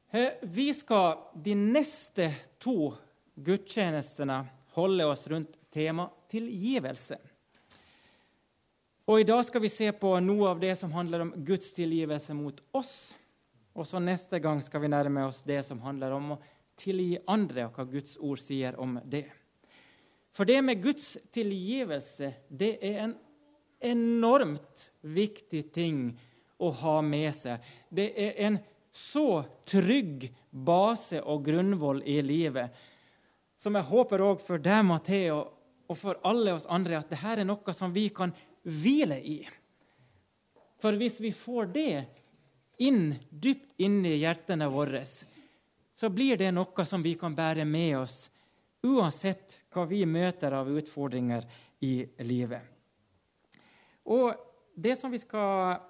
Vi skal de neste 2 gudstjenestene holde oss rundt tema tilgivelse. Og i dag skal vi se på noe av det som handler om Guds tilgivelse mot oss. Og så neste gang skal vi nærme oss det som handler om å tilgi andre, og hva Guds ord sier om det. For det med Guds tilgivelse, det er en enormt viktig ting å ha med seg. Det er en så trygg base og grunnvoll i livet, som jeg håper også for deg, Matteo, og for alle oss andre, at dette er noe som vi kan hvile i. For hvis vi får det dypt inn i hjertene våre, så blir det noe som vi kan bære med oss, uansett hva vi møter av utfordringer i livet. Og det som vi skal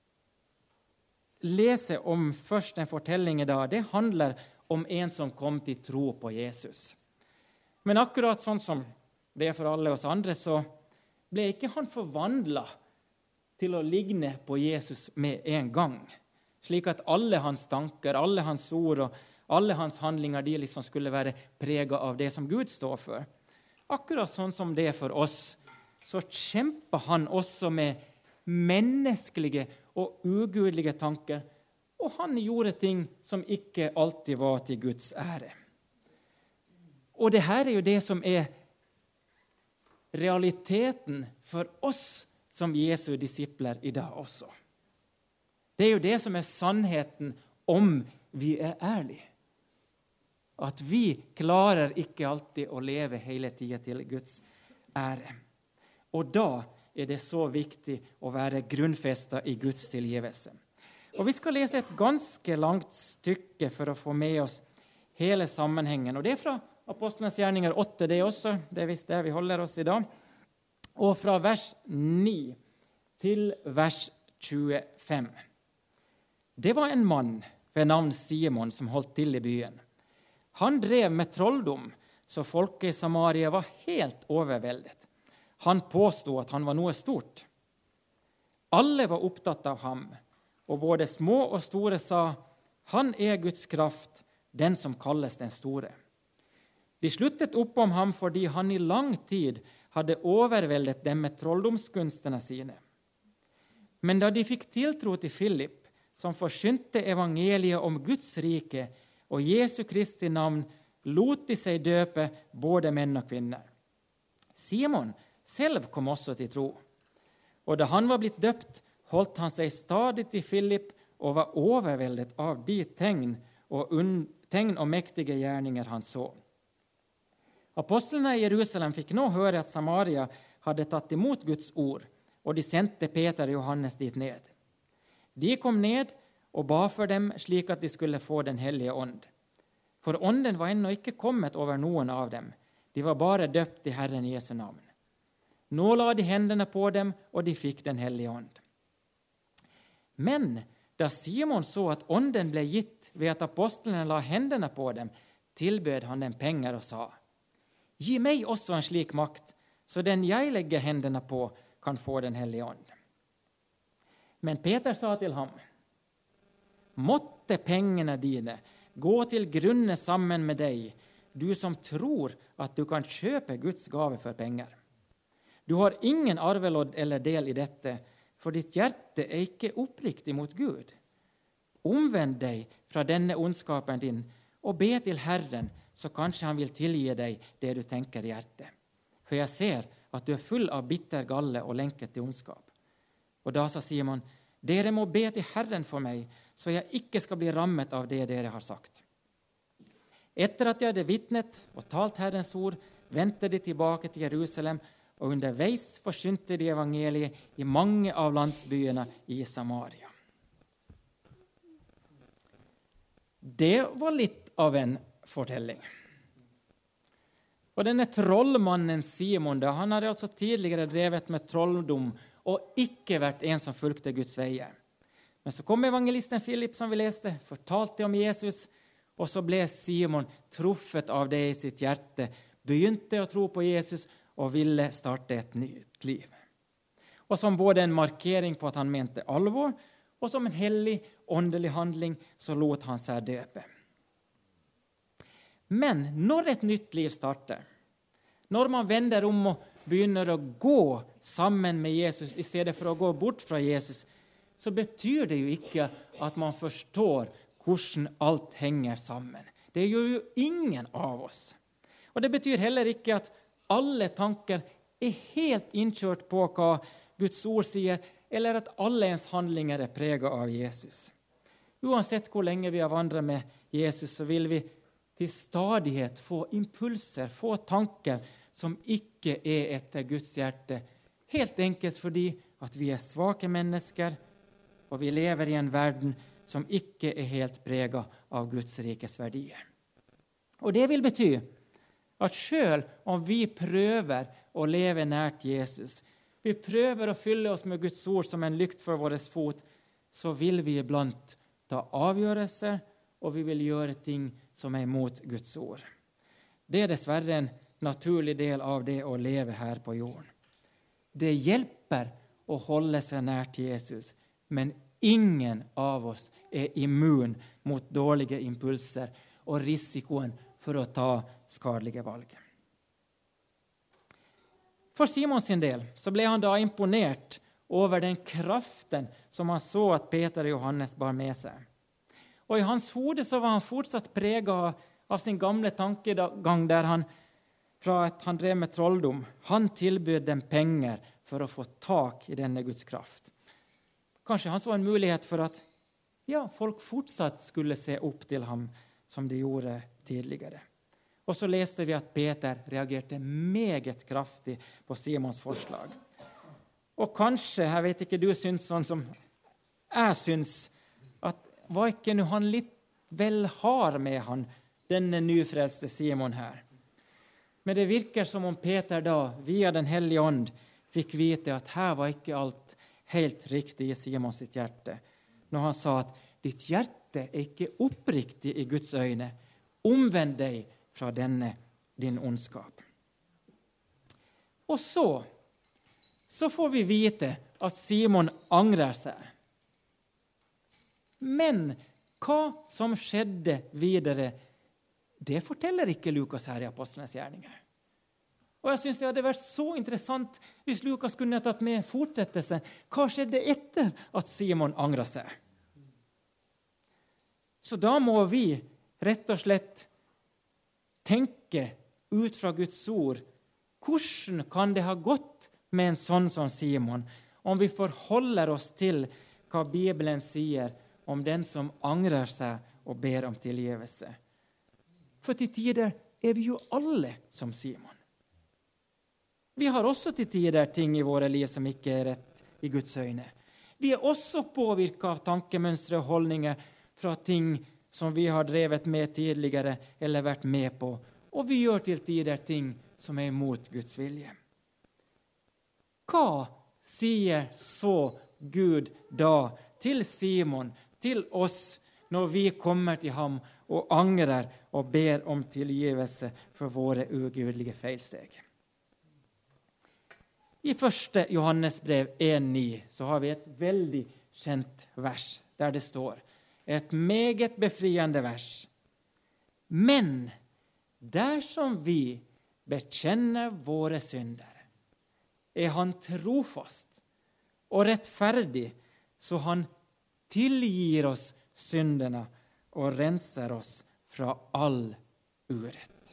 lese om først en fortelling i dag, det handler om en som kom til tro på Jesus. Men akkurat sånn som det er for alle oss andre, så ble ikke han forvandlet til å ligne på Jesus med en gang, slik at alle hans tanker, alle hans ord og alle hans handlinger, de liksom skulle være preget av det som Gud står for. Akkurat sånn som det er for oss, så kjemper han også med menneskelige og ugudelige tanker, og han gjorde ting som ikke alltid var til Guds ære. Og det her er jo det som er realiteten for oss som Jesu disipler i dag også. Det er jo det som er sannheten om vi er ærlige. At vi klarer ikke alltid å leve hele tiden til Guds ære. Og da er det så viktig å være grunnfestet i Guds tilgivelse. Og vi skal lese et ganske langt stykke for å få med oss hele sammenhengen. Og det er fra Apostlenes gjerninger 8, det også. Det er visst der vi holder oss i dag. Og fra vers 9 til vers 25. Det var en mann ved navn Simon som holdt til i byen. Han drev med trolldom, så folket i Samaria var helt overveldet. Han påstod at han var noe stort. Alle var opptatt av ham, og både små og store sa, han er Guds kraft, den som kalles den store. De sluttet opp om ham fordi han i lang tid hadde overveldet dem med trolldomskunstene sine. Men da de fikk tiltro til Philip, som forsynte evangeliet om Guds rike og Jesu Kristi navn, lot de seg døpe både menn og kvinner. Simon selv kom også til tro, og da han var blitt døpt, holdt han seg stadig til Philip og var overveldet av de tegn og mektige gjerninger han så. Apostlene i Jerusalem fikk nå høre at Samaria hadde tatt imot Guds ord, og de sendte Peter og Johannes dit ned. De kom ned og ba for dem slik at de skulle få den hellige ånd. For ånden var ennå ikke kommet over noen av dem. De var bare døpt i Herren Jesu navn. Nå la de hendene på dem, og de fikk den hellige ånd. Men da Simon så at ånden ble gitt ved at apostlene la hendene på dem, tilbød han dem penger og sa, «Gi meg også en slik makt, så den jeg legger hendene på kan få den hellige ånd.» Men Peter sa til ham, «Måtte pengene dine gå til grunne sammen med deg, du som tror at du kan kjøpe Guds gave for penger. Du har ingen arvelodd eller del i dette, for ditt hjerte er ikke oppriktig mot Gud. Omvend deg fra denne ondskapen din, og be til Herren, så kanskje han vil tilgi deg det du tenker i hjertet. For jeg ser at du er full av bitter galle og lenket til ondskap.» Og da sa Simon, «Dere må be til Herren for meg, så jeg ikke skal bli rammet av det dere har sagt.» Etter at de hadde vitnet og talt Herrens ord, vendte de tilbake til Jerusalem, og underveis forsynte de evangeliet i mange av landsbyene i Samaria. Det var litt av en fortelling. Og denne trollmannen Simon, han hadde altså tidligere drevet med trolldom og ikke vært en som fulgte Guds veier. Men så kom evangelisten Philip, som vi leste, fortalte om Jesus, og så ble Simon truffet av det i sitt hjerte, begynte å tro på Jesus og ville starte et nytt liv. Og som både en markering på at han mente alvor, og som en hellig åndelig handling, så lot han seg døpe. Men når et nytt liv starter, når man vender om og begynner å gå sammen med Jesus i stedet for å gå bort fra Jesus, så betyr det jo ikke at man forstår hvordan alt henger sammen. Det gjør jo ingen av oss. Og det betyr heller ikke at alle tanker er helt innkjørt på hva Guds ord sier, eller at alle ens handlinger er preget av Jesus. Uansett hvor lenge vi har vandret med Jesus, så vil vi til stadighet få impulser, få tanker som ikke er etter Guds hjerte. Helt enkelt fordi at vi er svake mennesker, og vi lever i en verden som ikke er helt preget av Guds rikes verdier. Og det vil bety at selv om vi prøver å leve nært Jesus, vi prøver å fylle oss med Guds ord som en lykt for vår fot, så vil vi iblant ta avgjørelser, og vi vil gjøre ting som er imot Guds ord. Det er dessverre en naturlig del av det å leve her på jorden. Det hjelper å holde seg nært Jesus, men ingen av oss er immun mot dårlige impulser og risikoen for å ta skadelige valg. For Simon sin del så ble han da imponert over den kraften som han så at Peter og Johannes bar med seg. Og i hans hode så var han fortsatt preget av sin gamle tankegang der fra at han drev med trolldom. Han tilbød dem penger for å få tak i denne Guds kraft. Kanskje han så en mulighet for at folk fortsatt skulle se opp til ham som de gjorde tidligere. Og så leste vi at Peter reagerte meget kraftig på Simons forslag. Og kanskje, jeg vet ikke, du syns sånn som jeg syns, at var ikke han litt vel hard med han, denne nyfrelste Simon her. Men det virker som om Peter da, via den hellige ånd, fikk vite at her var ikke alt helt riktig i Simons sitt hjerte. Når han sa at ditt hjerte er ikke oppriktig i Guds øyne. Omvend deg fra denne din ondskap. Og så får vi vite at Simon angrer seg. Men hva som skjedde videre, det forteller ikke Lukas her i Apostlenes gjerninger. Og jeg synes det hadde vært så interessant hvis Lukas kunne tatt med fortsettelsen. Hva skjedde etter at Simon angret seg? Så da må vi rett og slett tenke ut fra Guds ord. Hvordan kan det ha gått med en sånn som Simon, om vi forholder oss til hva Bibelen sier om den som angrer seg og ber om tilgivelse? For til tider er vi jo alle som Simon. Vi har også til tider ting i våre liv som ikke er rett i Guds øyne. Vi er også påvirket av tankemønstre og holdninger fra ting som vi har drevet med tidligere eller vært med på, og vi gjør til tider ting som er imot Guds vilje. Hva sier så Gud da til Simon, til oss, når vi kommer til ham og angrer og ber om tilgivelse for våre ugudelige feilsteg? I 1. Johannes brev 1,9 så har vi et veldig kjent vers, der det står, et meget befriende vers. Men dersom vi bekjenner våre synder, er han trofast og rettferdig, så han tilgir oss syndene og renser oss fra all urett.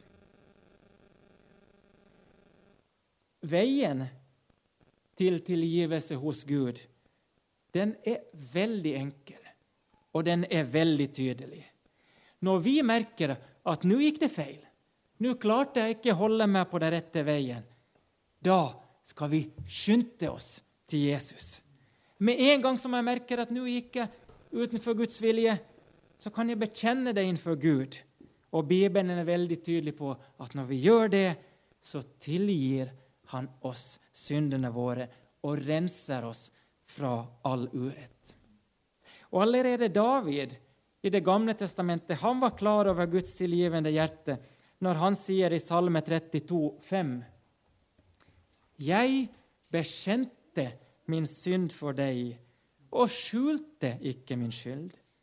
Veien til tilgivelse hos Gud, den er veldig enkel, og den er veldig tydelig. Når vi merker at nå gikk det feil, nå klarte jeg ikke holde meg på den rette veien, da skal vi skynde oss til Jesus. Med en gang som jeg merker at nå gikk jeg utenfor Guds vilje, så kan jeg bekjenne det innenfor Gud. Og Bibelen er veldig tydelig på at når vi gjør det, så tilgir han oss syndene våre og renser oss fra all urett. Og allerede David i det gamle testamentet, han var klar over Guds tilgivende hjerte når han sier i Salme 32,5: Jeg bekjente min synd for deg og skjulte ikke min skyld.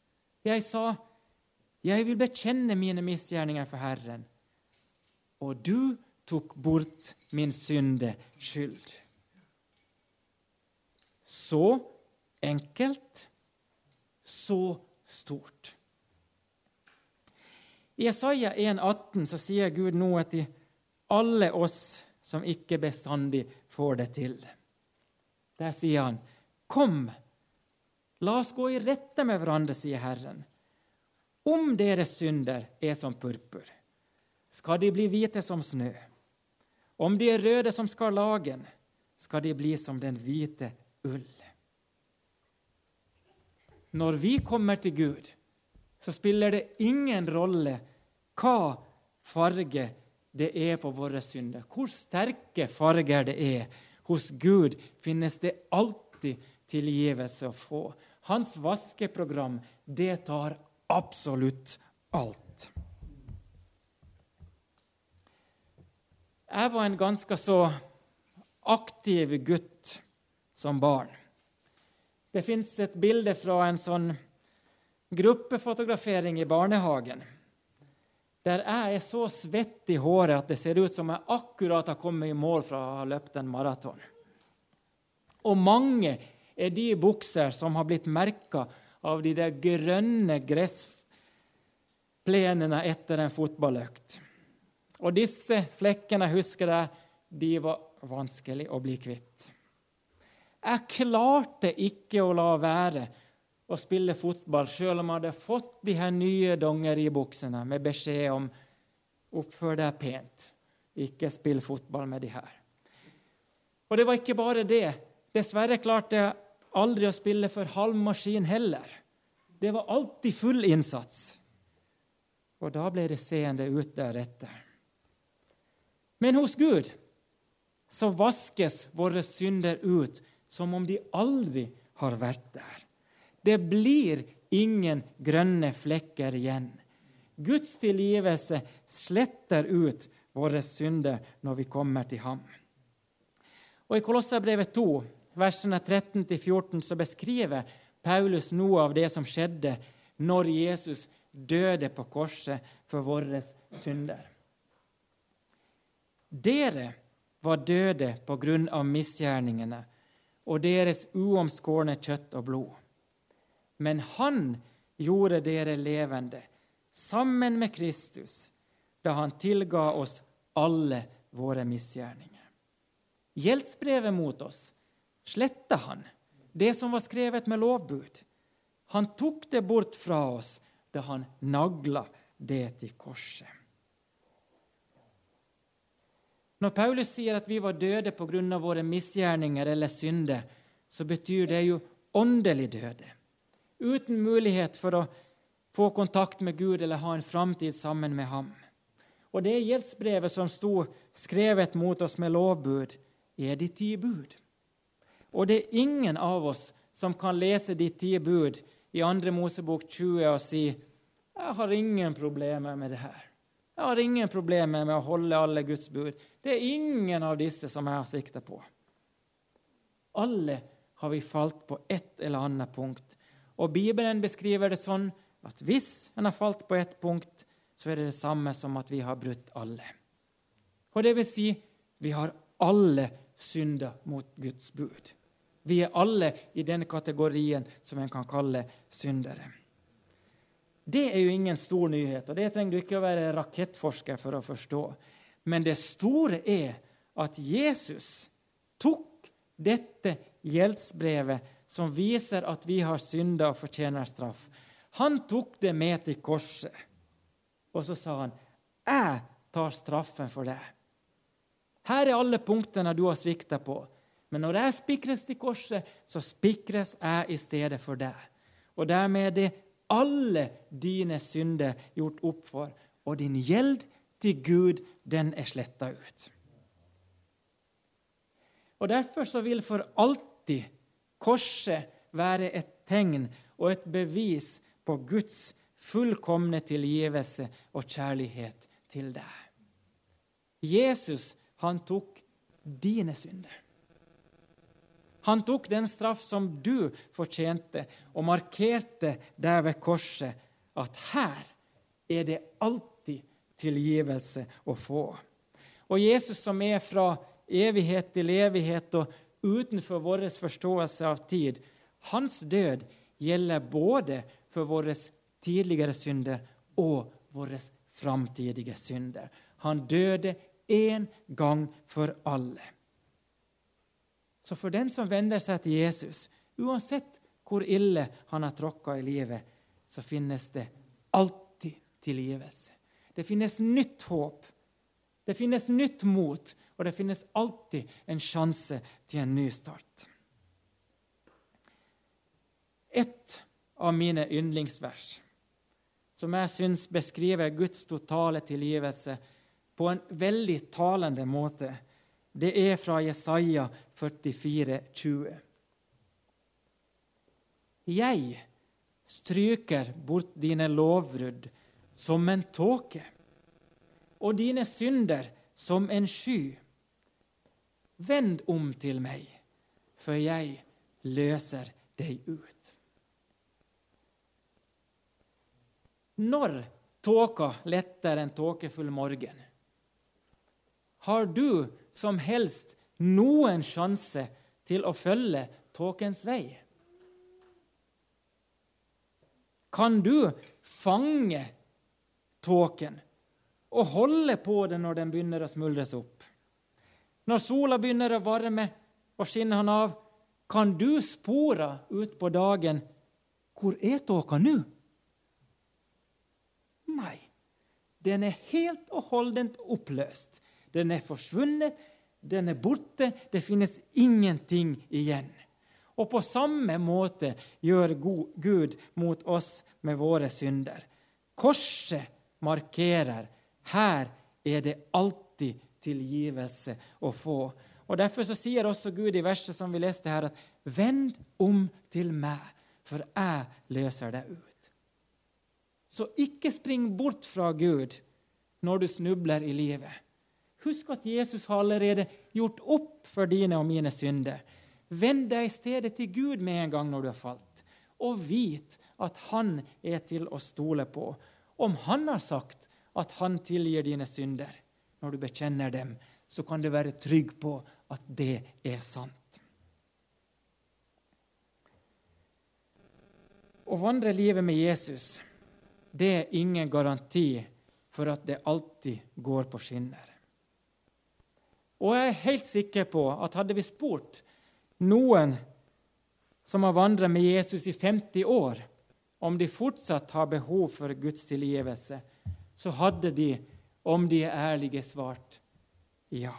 Jeg sa, jeg vil bekjenne mine misgjerninger for Herren, og du tok bort min synde skyld. Så enkelt, så stort. I Jesaja 1,18 så sier Gud noe til alle oss som ikke bestandig får det til. Der sier han, kom, la oss gå i rette med hverandre, sier Herren. Om deres synder er som purpur, skal de bli hvite som snø. Om de er røde som skarlagen, skal de bli som den hvite ull. Når vi kommer til Gud, så spiller det ingen rolle hva farge det er på våre synder. Hvor sterke farger det er. Hos Gud finnes det alltid tilgivelse å få. Hans vaskeprogram, det tar absolutt alt. Jeg var en ganske så aktiv gutt som barn. Det finnes et bilde fra en sånn gruppefotografering i barnehagen, der jeg er så svett i håret at det ser ut som jeg akkurat har kommet i mål fra å ha løpt en maraton. Og mange er de bukser som har blitt merket av de der grønne gressplenene etter en fotballøkt. Og disse flekkene, husker jeg, de var vanskelig å bli kvitt. Jeg klarte ikke å la være å spille fotball, selv om jeg hadde fått de her nye dongeribuksene med beskjed om oppfør deg pent, ikke spill fotball med de her. Og det var ikke bare det. Dessverre klarte jeg aldri å spille for halv maskin heller. Det var alltid full innsats. Og da ble det seende ut deretter. Men hos Gud så vaskes våre synder ut som om de aldri har vært der. Det blir ingen grønne flekker igjen. Guds tilgivelse sletter ut våre synder når vi kommer til ham. Og i Kolosserbrevet 2, versene 13-14, så beskriver Paulus noe av det som skjedde når Jesus døde på korset for våre synder. Dere var døde på grunn av misgjerningene og deres uomskårne kjøtt og blod. Men han gjorde dere levende sammen med Kristus, da han tilga oss alle våre misgjerninger. Gjeldsbrevet mot oss sletta han, det som var skrevet med lovbud. Han tok det bort fra oss da han nagla det til korset. Når Paulus sier at vi var døde på grunn av våre misgjerninger eller synder, så betyr det jo åndelig døde. Uten mulighet for å få kontakt med Gud eller ha en framtid sammen med ham. Og det gjeldsbrevet som sto skrevet mot oss med lovbud, er de 10 bud. Og det er ingen av oss som kan lese de 10 bud i 2. Mosebok 20 og si, jeg har ingen problemer med det her. Jeg har ingen problemer med å holde alle Guds bud. Det er ingen av disse som jeg har sviktet på. Alle har vi falt på et eller annet punkt. Og Bibelen beskriver det sånn at hvis en har falt på et punkt, så er det det samme som at vi har brutt alle. Og det vil si, vi har alle syndet mot Guds bud. Vi er alle i denne kategorien som en kan kalle syndere. Det er jo ingen stor nyhet, og det trenger du ikke å være rakettforsker for å forstå. Men det store er at Jesus tok dette gjeldsbrevet som viser at vi har syndet og fortjener straff. Han tok det med til korset, og så sa han, jeg tar straffen for det. Her er alle punktene du har sviktet på, men når jeg spikres til korset, så spikres jeg i stedet for deg. Og dermed er det alle dine synder gjort opp for, og din gjeld til Gud, den er slettet ut. Og derfor så vil for alltid korset være et tegn og et bevis på Guds fullkomne tilgivelse og kjærlighet til deg. Jesus, han tok dine synder. Han tok den straff som du fortjente, og markerte der ved korset at her er det alltid tilgivelse å få. Og Jesus som er fra evighet til evighet og utenfor vår forståelse av tid, hans død gjelder både for våre tidligere synder og våre framtidige synder. Han døde en gang for alle. Så for den som vender seg til Jesus, uansett hvor ille han har tråkket i livet, så finnes det alltid tilgivelse. Det finnes nytt håp, det finnes nytt mot, og det finnes alltid en sjanse til en ny start. Et av mine yndlingsvers, som jeg synes beskriver Guds totale tilgivelse på en veldig talende måte, det er fra Jesaja 44:20. Jeg stryker bort dine lovbrudd som en tåke, og dine synder som en sky. Vend om til meg, for jeg løser deg ut. Når tåka letter en tåkefull morgen, har du som helst noen sjanse til å følge tåkens vei? Kan du fange tåken og holde på den når den begynner å smuldres opp? Når sola begynner å varme og skinne han av, kan du spore ut på dagen, hvor er tåka nå? Nei, den er helt og holdent oppløst. Den er forsvunnet, den er borte, det finnes ingenting igjen. Og på samme måte gjør Gud mot oss med våre synder. Korset markerer, her er det alltid tilgivelse å få. Og derfor så sier også Gud i verset som vi leste her, at vend om til meg, for jeg løser deg ut. Så ikke spring bort fra Gud når du snubler i livet. Husk at Jesus har allerede gjort opp for dine og mine synder. Vend deg i stedet til Gud med en gang når du har falt, og vit at han er til å stole på. Om han har sagt at han tilgir dine synder når du bekjenner dem, så kan du være trygg på at det er sant. Å vandre livet med Jesus, det er ingen garanti for at det alltid går på skinner. Og jeg er helt sikker på at hadde vi spurt noen som har vandret med Jesus i 50 år, om de fortsatt har behov for Guds tilgivelse, så hadde de, om de er ærlige, svart ja.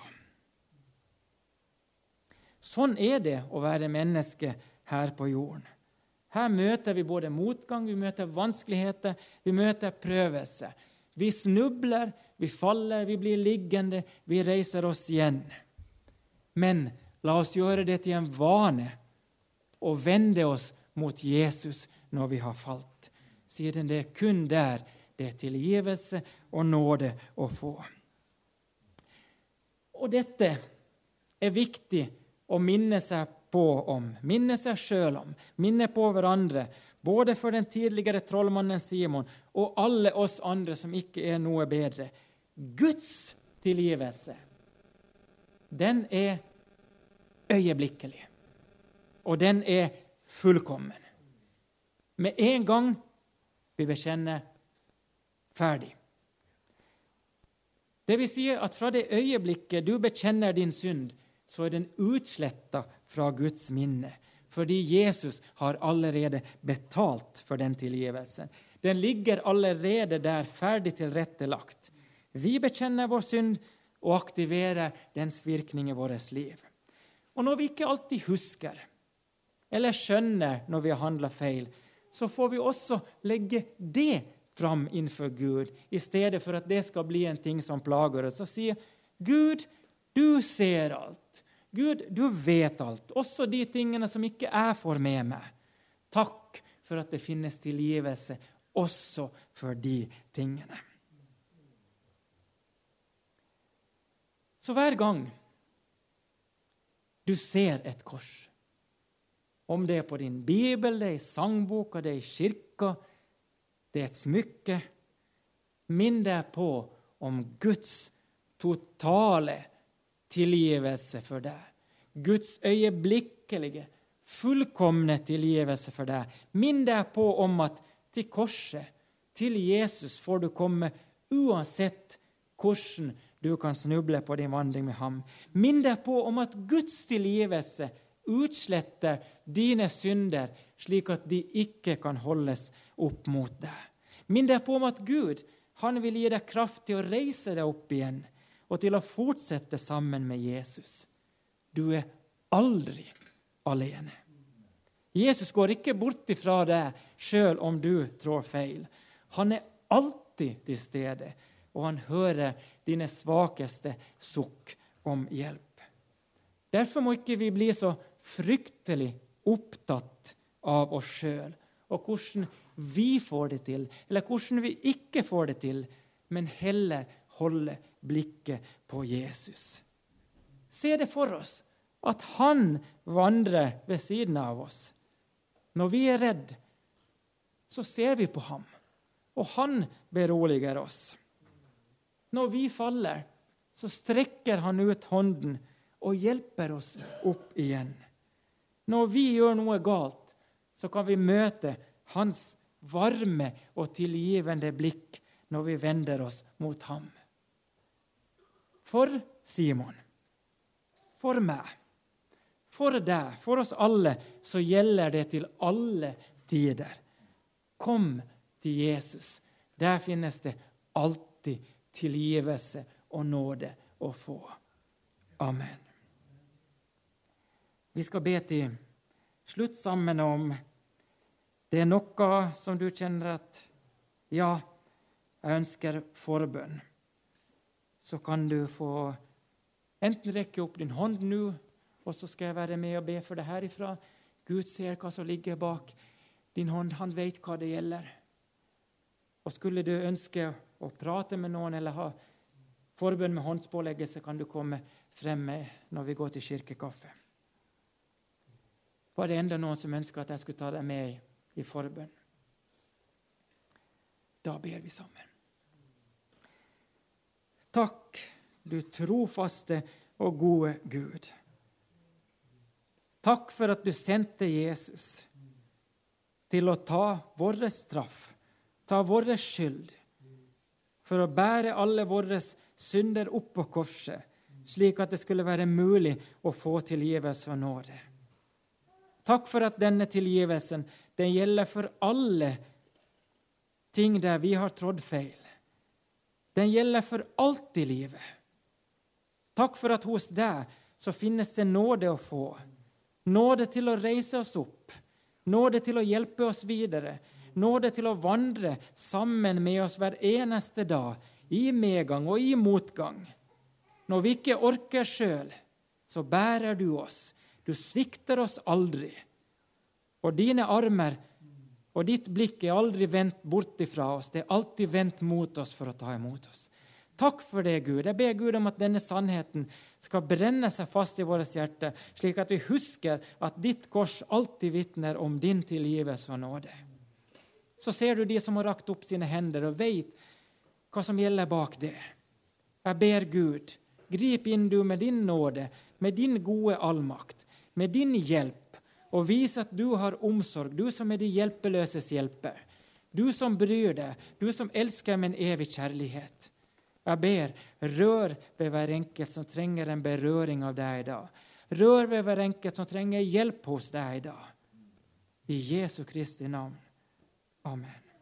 Sånn er det å være menneske her på jorden. Her møter vi både motgang, vi møter vanskeligheter, vi møter prøvelse. Vi snubler, vi faller, vi blir liggende, vi reiser oss igjen. Men la oss gjøre det til en vane og vende oss mot Jesus når vi har falt. Siden det er kun der det er tilgivelse og nåde å få. Og dette er viktig å minne seg på om, minne seg selv om, minne på hverandre, både for den tidligere trollmannen Simon og alle oss andre som ikke er noe bedre. Guds tilgivelse, den er øyeblikkelig, og den er fullkommen. Med en gang vi bekjenner ferdig. Det vil si at fra det øyeblikket du bekjenner din synd, så er den utslettet fra Guds minne, fordi Jesus har allerede betalt for den tilgivelsen. Den ligger allerede der ferdig tilrettelagt. Vi bekjenner vår synd og aktiverer dens virkning i vårt liv. Og når vi ikke alltid husker, eller skjønner når vi har handlet feil, så får vi også legge det fram innfor Gud, i stedet for at det skal bli en ting som plager oss. Så sier Gud, du ser alt. Gud, du vet alt. Også de tingene som ikke jeg får med meg. Takk for at det finnes tilgivelse også for de tingene. Så hver gang du ser et kors, Om det på din bibel, det i sangboka, det i kirka, det et smykke. Minn deg på om Guds totale tilgivelse for deg. Guds øyeblikkelige, fullkomne tilgivelse for deg. Minn deg på om at til korset, til Jesus, får du komme uansett hvordan du kan snuble på din vandring med ham. Minn deg på om at Guds tilgivelse utsletter dine synder, slik at de ikke kan holdes opp mot deg. Minn deg på om at Gud, han vil gi deg kraft til å reise deg opp igjen, og til å fortsette sammen med Jesus. Du er aldri alene. Jesus går ikke bort ifra deg selv om du trår feil. Han er alltid til stede, og han hører dine svakeste sukk om hjelp. Derfor må ikke vi bli så fryktelig opptatt av oss selv, og hvordan vi får det til, eller hvordan vi ikke får det til, men heller holde blikket på Jesus. Se det for oss, at han vandrer ved siden av oss. Når vi er redd, så ser vi på ham, og han beroliger oss. Når vi faller, så strekker han ut hånden og hjelper oss opp igjen. Når vi gjør noe galt, så kan vi møte hans varme og tilgivende blikk når vi vender oss mot ham. For Simon, for meg, for deg, for oss alle, så gjelder det til alle tider. Kom til Jesus. Der finnes det alltid tilgivelse og nåde å få. Amen. Vi skal be til slutt sammen om det er noe som du kjenner at ja, jeg ønsker forbønn. Så kan du få enten rekke opp din hånd nå, og så skal jeg være med og be for det herifra. Gud ser hva som ligger bak din hånd. Han vet hva det gjelder. Og skulle du ønske å prate med noen eller ha forbønn med håndspåleggelse, kan du komme frem med når vi går til kirkekaffe. Var det enda noen som ønsker at jeg skulle ta deg med i forbønn? Da ber vi sammen. Takk, du trofaste og gode Gud. Takk for at du sendte Jesus til å ta vår straff, ta vår skyld, for å bære alle våre synder opp på korset, slik at det skulle være mulig å få tilgivelse og nåde. Takk for at denne tilgivelsen, den gjelder for alle ting der vi har trådt feil. Den gjelder for alt i livet. Takk for at hos deg så finnes det nåde å få. Nåde til å reise oss opp. Nåde til å hjelpe oss videre. Nåde til å vandre sammen med oss hver eneste dag, i medgang og i motgang. Når vi ikke orker selv, så bærer du oss. Du svikter oss aldri. Og dine armer og ditt blikk er aldri vendt bort ifra oss. Det er alltid vendt mot oss for å ta imot oss. Takk for det, Gud. Jeg ber Gud om at denne sannheten skal brenne seg fast i våre hjerter, slik at vi husker at ditt kors alltid vitner om din tilgivelse og nåde. Så ser du de som har rakt opp sine hender og vet hva som gjelder bak det. Jeg ber Gud, grip inn du med din nåde, med din gode allmakt, med din hjelp, og vis at du har omsorg, du som er de hjelpeløses hjelper, du som bryr deg, du som elsker med en evig kjærlighet. Jeg ber, rør ved hver enkelt som trenger en berøring av deg i dag. Rør ved hver enkelt som trenger hjelp hos deg i dag. I Jesu Kristi navn. Amen.